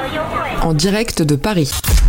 En direct de Paris.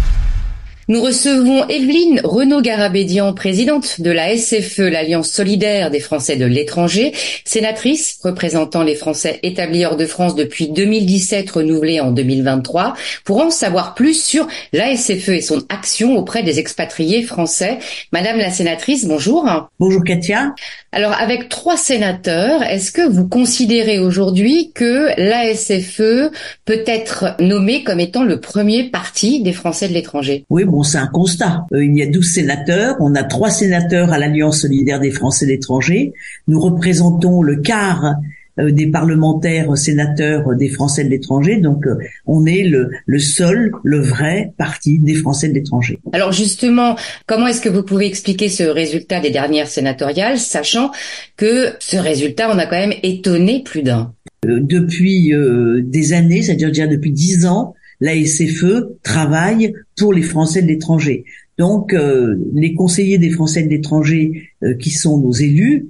Nous recevons Evelyne Renaud-Garabédian, présidente de la SFE, l'Alliance solidaire des Français de l'étranger, sénatrice représentant les Français établis hors de France depuis 2017, renouvelée en 2023, pour en savoir plus sur la SFE et son action auprès des expatriés français. Madame la sénatrice, bonjour. Bonjour Katia. Alors, avec 3 sénateurs, est-ce que vous considérez aujourd'hui que la SFE peut être nommée comme étant le premier parti des Français de l'étranger? Oui, bon, c'est un constat. Il y a 12 sénateurs. On a 3 sénateurs à l'Alliance solidaire des Français de l'étranger. Nous représentons le quart des parlementaires sénateurs des Français de l'étranger. Donc, on est le seul, le vrai parti des Français de l'étranger. Alors justement, comment est-ce que vous pouvez expliquer ce résultat des dernières sénatoriales, sachant que ce résultat en a quand même étonné plus d'un? Depuis des années, c'est-à-dire déjà depuis 10 ans, la SFE travaille pour les Français de l'étranger. Donc, les conseillers des Français de l'étranger qui sont nos élus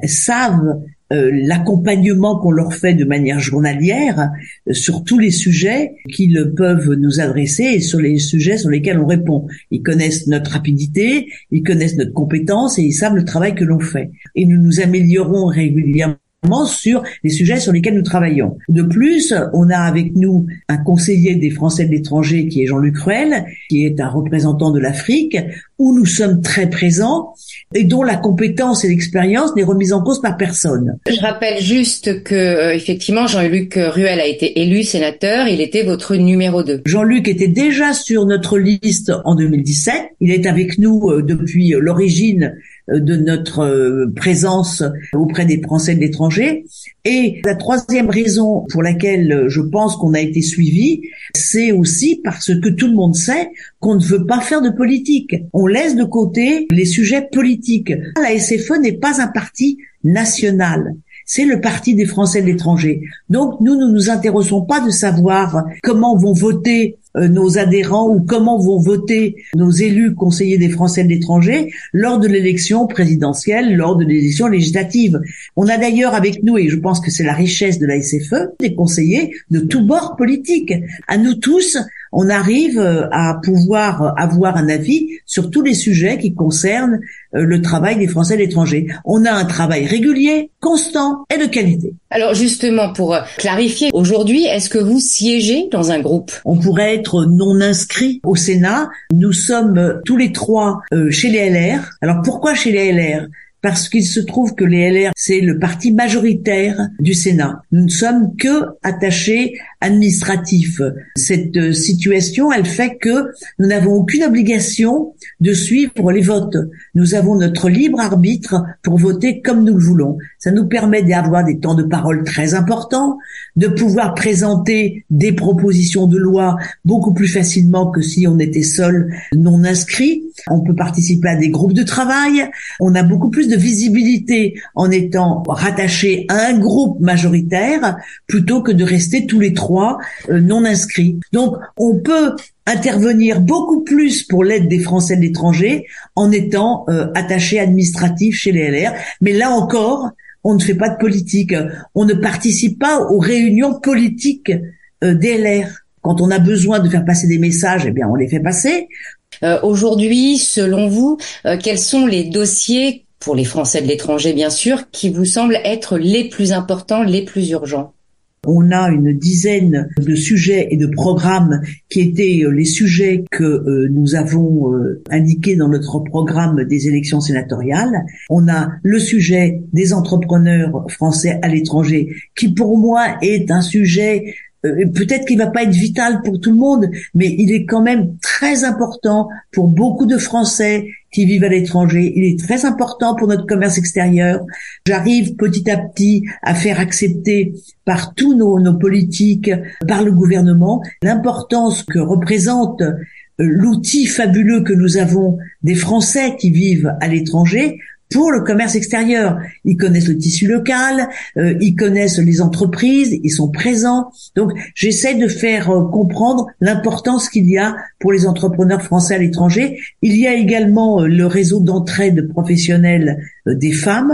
savent l'accompagnement qu'on leur fait de manière journalière sur tous les sujets qu'ils peuvent nous adresser et sur les sujets sur lesquels on répond. Ils connaissent notre rapidité, ils connaissent notre compétence et ils savent le travail que l'on fait. Et nous nous améliorons régulièrement sur les sujets sur lesquels nous travaillons. De plus, on a avec nous un conseiller des Français de l'étranger qui est Jean-Luc Ruel, qui est un représentant de l'Afrique, où nous sommes très présents et dont la compétence et l'expérience n'est remise en cause par personne. Je rappelle juste que, effectivement, Jean-Luc Ruel a été élu sénateur, il était votre numéro 2. Jean-Luc était déjà sur notre liste en 2017, il est avec nous depuis l'origine de notre présence auprès des Français de l'étranger. Et la troisième raison pour laquelle je pense qu'on a été suivi, c'est aussi parce que tout le monde sait qu'on ne veut pas faire de politique. On laisse de côté les sujets politiques. La SFE n'est pas un parti national. C'est le parti des Français de l'étranger. Donc, nous ne nous intéressons pas de savoir comment vont voter nos adhérents ou comment vont voter nos élus conseillers des Français de l'étranger lors de l'élection présidentielle, lors de l'élection législative. On a d'ailleurs avec nous, et je pense que c'est la richesse de la SFE, des conseillers de tous bords politiques. À nous tous, on arrive à pouvoir avoir un avis sur tous les sujets qui concernent le travail des Français de l'étranger. On a un travail régulier, constant et de qualité. Alors justement, pour clarifier, aujourd'hui, est-ce que vous siégez dans un groupe? On pourrait être non inscrit au Sénat. Nous sommes tous les 3 chez les LR. Alors pourquoi chez les LR ? Parce qu'il se trouve que les LR, c'est le parti majoritaire du Sénat. Nous ne sommes que attachés administratifs. Cette situation, elle fait que nous n'avons aucune obligation de suivre les votes. Nous avons notre libre arbitre pour voter comme nous le voulons. Ça nous permet d'avoir des temps de parole très importants, de pouvoir présenter des propositions de loi beaucoup plus facilement que si on était seul, non inscrit. On peut participer à des groupes de travail. On a beaucoup plus de visibilité en étant rattaché à un groupe majoritaire plutôt que de rester tous les 3 non inscrits. Donc, on peut intervenir beaucoup plus pour l'aide des Français de l'étranger en étant attaché administratif chez les LR. Mais là encore, on ne fait pas de politique. On ne participe pas aux réunions politiques des LR. Quand on a besoin de faire passer des messages, eh bien, on les fait passer. Aujourd'hui, selon vous, quels sont les dossiers, pour les Français de l'étranger bien sûr, qui vous semblent être les plus importants, les plus urgents? On a une dizaine de sujets et de programmes qui étaient les sujets que nous avons indiqués dans notre programme des élections sénatoriales. On a le sujet des entrepreneurs français à l'étranger, qui pour moi est un sujet peut-être qu'il va pas être vital pour tout le monde, mais il est quand même très important pour beaucoup de Français qui vivent à l'étranger. Il est très important pour notre commerce extérieur. J'arrive petit à petit à faire accepter par tous nos politiques, par le gouvernement, l'importance que représente l'outil fabuleux que nous avons des Français qui vivent à l'étranger pour le commerce extérieur. Ils connaissent le tissu local, ils connaissent les entreprises, ils sont présents. Donc, j'essaie de faire comprendre l'importance qu'il y a pour les entrepreneurs français à l'étranger. Il y a également le réseau d'entraide professionnelle des femmes.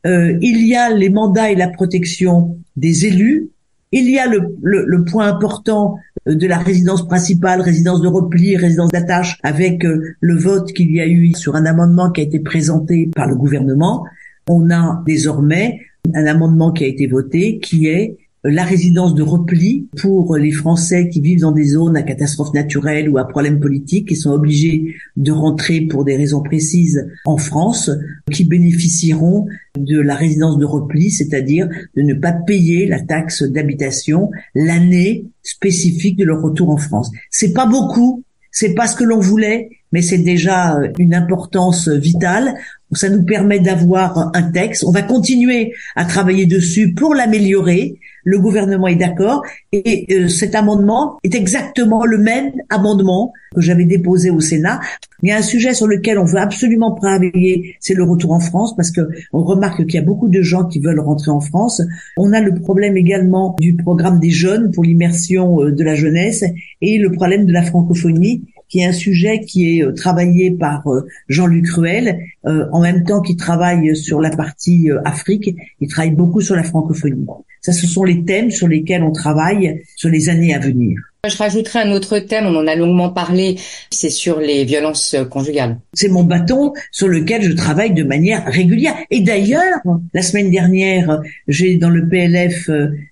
Il y a les mandats et la protection des élus. Il y a le point important de la résidence principale, résidence de repli, résidence d'attache, avec le vote qu'il y a eu sur un amendement qui a été présenté par le gouvernement, on a désormais un amendement qui a été voté qui est la résidence de repli pour les Français qui vivent dans des zones à catastrophe naturelle ou à problème politique, qui sont obligés de rentrer pour des raisons précises en France, qui bénéficieront de la résidence de repli, c'est-à-dire de ne pas payer la taxe d'habitation l'année spécifique de leur retour en France. C'est pas beaucoup, c'est pas ce que l'on voulait, mais c'est déjà une importance vitale. Ça nous permet d'avoir un texte. On va continuer à travailler dessus pour l'améliorer. Le gouvernement est d'accord et cet amendement est exactement le même amendement que j'avais déposé au Sénat. Il y a un sujet sur lequel on veut absolument travailler, c'est le retour en France, parce que on remarque qu'il y a beaucoup de gens qui veulent rentrer en France. On a le problème également du programme des jeunes pour l'immersion de la jeunesse et le problème de la francophonie, qui est un sujet qui est travaillé par Jean-Luc Ruel, en même temps qu'il travaille sur la partie Afrique, il travaille beaucoup sur la francophonie. Ça, ce sont les thèmes sur lesquels on travaille sur les années à venir. Je rajouterai un autre thème, on en a longuement parlé, c'est sur les violences conjugales. C'est mon bâton sur lequel je travaille de manière régulière. Et d'ailleurs, la semaine dernière, j'ai dans le PLF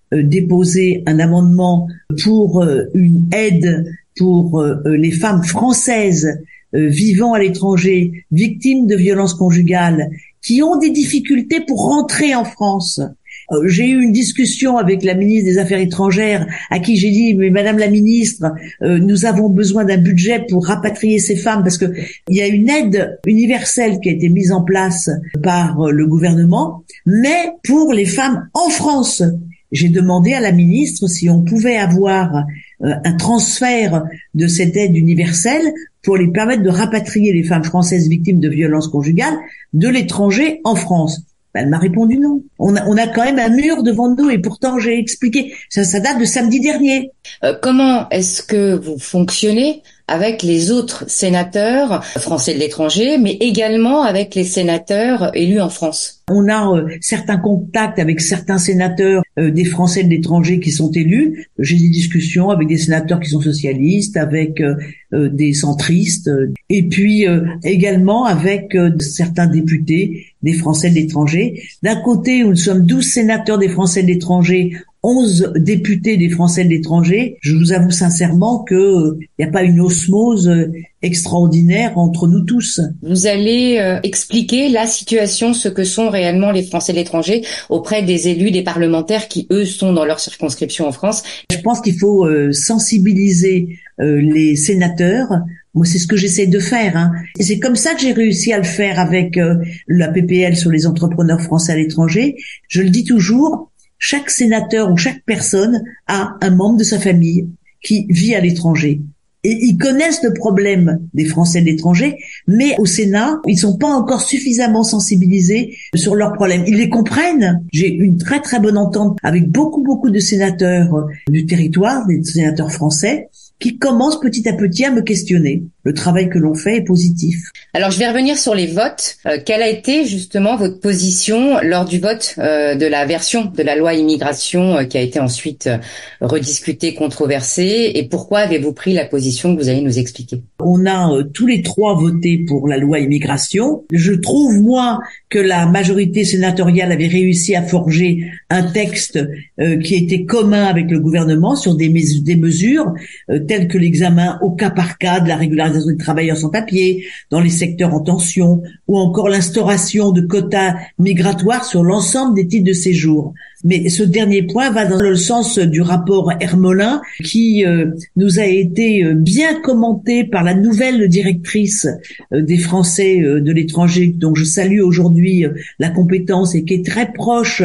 déposé un amendement pour une aide pour les femmes françaises vivant à l'étranger, victimes de violences conjugales, qui ont des difficultés pour rentrer en France. J'ai eu une discussion avec la ministre des Affaires étrangères à qui j'ai dit, mais Madame la ministre, nous avons besoin d'un budget pour rapatrier ces femmes parce que il y a une aide universelle qui a été mise en place par le gouvernement, mais pour les femmes en France. J'ai demandé à la ministre si on pouvait avoir un transfert de cette aide universelle pour les permettre de rapatrier les femmes françaises victimes de violences conjugales de l'étranger en France. Elle m'a répondu non. On a quand même un mur devant nous et pourtant j'ai expliqué. Ça date de samedi dernier. Comment est-ce que vous fonctionnez avec les autres sénateurs français de l'étranger, mais également avec les sénateurs élus en France? On a certains contacts avec certains sénateurs des Français de l'étranger qui sont élus. J'ai des discussions avec des sénateurs qui sont socialistes, avec des centristes, et puis également avec certains députés des Français de l'étranger. D'un côté, nous sommes 12 sénateurs des Français de l'étranger, 11 députés des Français de l'étranger. Je vous avoue sincèrement que il n'y a pas une osmose extraordinaire entre nous tous. Vous allez expliquer la situation, ce que sont réellement les Français de l'étranger auprès des élus, des parlementaires qui, eux, sont dans leur circonscription en France. Je pense qu'il faut sensibiliser les sénateurs. Moi, c'est ce que j'essaie de faire, hein. Et c'est comme ça que j'ai réussi à le faire avec la PPL sur les entrepreneurs français à l'étranger. Je le dis toujours, chaque sénateur ou chaque personne a un membre de sa famille qui vit à l'étranger. Et ils connaissent le problème des Français de l'étranger, mais au Sénat, ils sont pas encore suffisamment sensibilisés sur leurs problèmes. Ils les comprennent. J'ai une très très bonne entente avec beaucoup de sénateurs du territoire, des sénateurs français, qui commencent petit à petit à me questionner. Le travail que l'on fait est positif. Alors, je vais revenir sur les votes. Quelle a été justement votre position lors du vote de la version de la loi immigration qui a été ensuite rediscutée, controversée, et pourquoi avez-vous pris la position que vous allez nous expliquer? On a tous les trois voté pour la loi immigration. Je trouve, moi, que la majorité sénatoriale avait réussi à forger un texte qui était commun avec le gouvernement sur des mesures telles que l'examen au cas par cas de la régularisation des travailleurs sans papier dans les secteurs en tension, ou encore l'instauration de quotas migratoires sur l'ensemble des titres de séjour. Mais ce dernier point va dans le sens du rapport Hermelin qui nous a été bien commenté par la nouvelle directrice des Français de l'étranger, dont je salue aujourd'hui la compétence et qui est très proche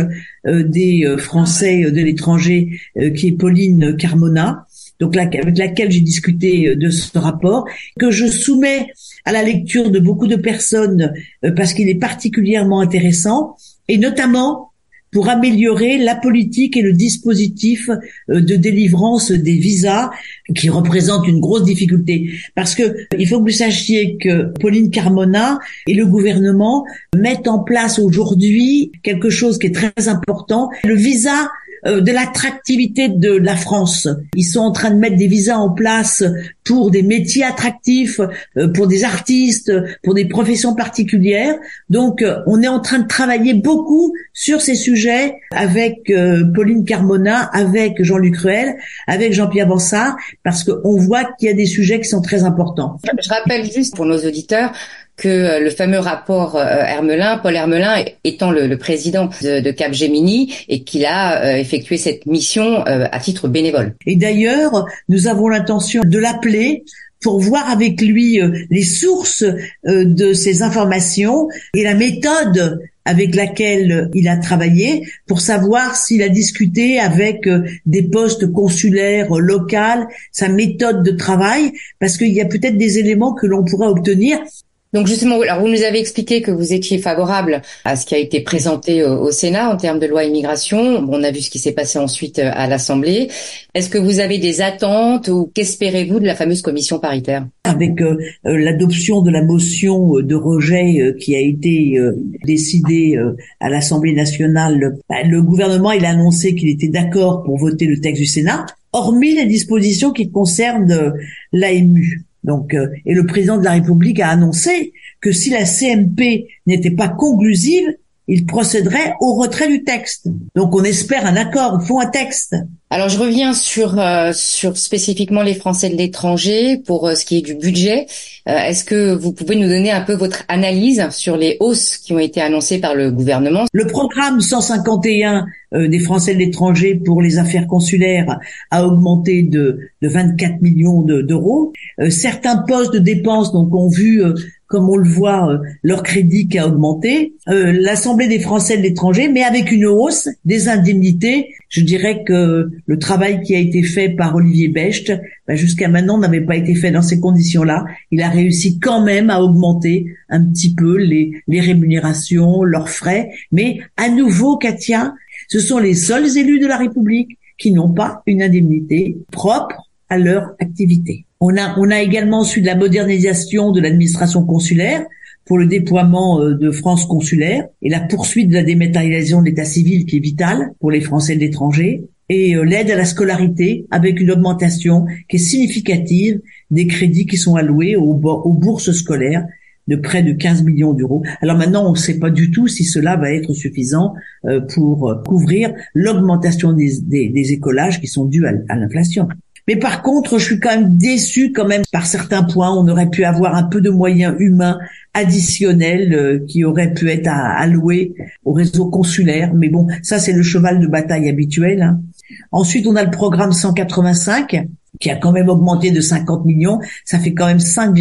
des Français de l'étranger, qui est Pauline Carmona, donc avec laquelle j'ai discuté de ce rapport, que je soumets à la lecture de beaucoup de personnes parce qu'il est particulièrement intéressant, et notamment pour améliorer la politique et le dispositif de délivrance des visas, qui représente une grosse difficulté. Parce que il faut que vous sachiez que Pauline Carmona et le gouvernement mettent en place aujourd'hui quelque chose qui est très important, le visa de l'attractivité de la France. Ils sont en train de mettre des visas en place pour des métiers attractifs, pour des artistes, pour des professions particulières. Donc, on est en train de travailler beaucoup sur ces sujets avec Pauline Carmona, avec Jean-Luc Ruel, avec Jean-Pierre Bansard, parce qu'on voit qu'il y a des sujets qui sont très importants. Je rappelle juste pour nos auditeurs que le fameux rapport Hermelin, Paul Hermelin étant le président de Capgemini et qu'il a effectué cette mission à titre bénévole. Et d'ailleurs, nous avons l'intention de l'appeler pour voir avec lui les sources de ces informations et la méthode avec laquelle il a travaillé pour savoir s'il a discuté avec des postes consulaires locaux, sa méthode de travail, parce qu'il y a peut-être des éléments que l'on pourrait obtenir. Donc justement, alors vous nous avez expliqué que vous étiez favorable à ce qui a été présenté au Sénat en termes de loi immigration. On a vu ce qui s'est passé ensuite à l'Assemblée. Est-ce que vous avez des attentes ou qu'espérez-vous de la fameuse commission paritaire ? Avec l'adoption de la motion de rejet qui a été décidée à l'Assemblée nationale, le gouvernement il a annoncé qu'il était d'accord pour voter le texte du Sénat, hormis les dispositions qui concernent l'AMU. Donc, et le président de la République a annoncé que si la CMP n'était pas conclusive, il procéderait au retrait du texte. Donc, on espère un accord, il faut un texte. Alors, je reviens sur spécifiquement les Français de l'étranger pour ce qui est du budget. Est-ce que vous pouvez nous donner un peu votre analyse sur les hausses qui ont été annoncées par le gouvernement ? Le programme 151 des Français de l'étranger pour les affaires consulaires a augmenté de 24 millions d'euros. Certains postes de dépenses donc ont vu, comme on le voit, leur crédit qui a augmenté. L'Assemblée des Français de l'étranger, mais avec une hausse des indemnités. Je dirais que le travail qui a été fait par Olivier Becht, jusqu'à maintenant n'avait pas été fait dans ces conditions-là. Il a réussi quand même à augmenter un petit peu les rémunérations, leurs frais. Mais à nouveau, Katia, ce sont les seuls élus de la République qui n'ont pas une indemnité propre à leur activité. On a également su de la modernisation de l'administration consulaire pour le déploiement de France consulaire et la poursuite de la dématérialisation de l'état civil qui est vitale pour les Français de l'étranger et l'aide à la scolarité avec une augmentation qui est significative des crédits qui sont alloués aux bourses scolaires de près de 15 millions d'euros. Alors maintenant, on ne sait pas du tout si cela va être suffisant pour couvrir l'augmentation des écolages qui sont dus à l'inflation. Mais par contre, je suis quand même déçue par certains points. On aurait pu avoir un peu de moyens humains additionnels qui auraient pu être alloués au réseau consulaire. Mais bon, ça c'est le cheval de bataille habituel, hein. Ensuite, on a le programme 185 qui a quand même augmenté de 50 millions. Ça fait quand même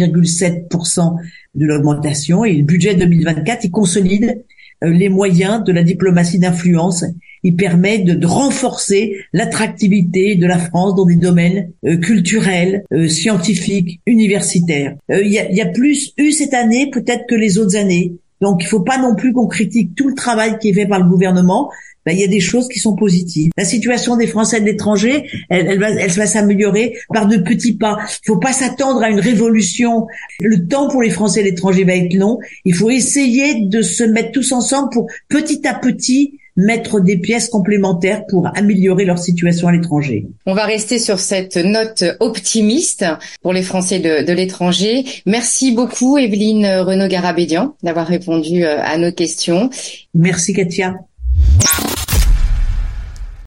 5,7% de l'augmentation. Et le budget 2024, il consolide les moyens de la diplomatie d'influence. Il permet de renforcer l'attractivité de la France dans des domaines culturels, scientifiques, universitaires. Il y a plus eu cette année peut-être que les autres années. Donc il faut pas non plus qu'on critique tout le travail qui est fait par le gouvernement. Il y a des choses qui sont positives. La situation des Français de l'étranger, elle va s'améliorer par de petits pas. Il faut pas s'attendre à une révolution. Le temps pour les Français de l'étranger va être long. Il faut essayer de se mettre tous ensemble pour petit à petit mettre des pièces complémentaires pour améliorer leur situation à l'étranger. On va rester sur cette note optimiste pour les Français de l'étranger. Merci beaucoup Evelyne Renaud-Garabédian d'avoir répondu à nos questions. Merci Katia.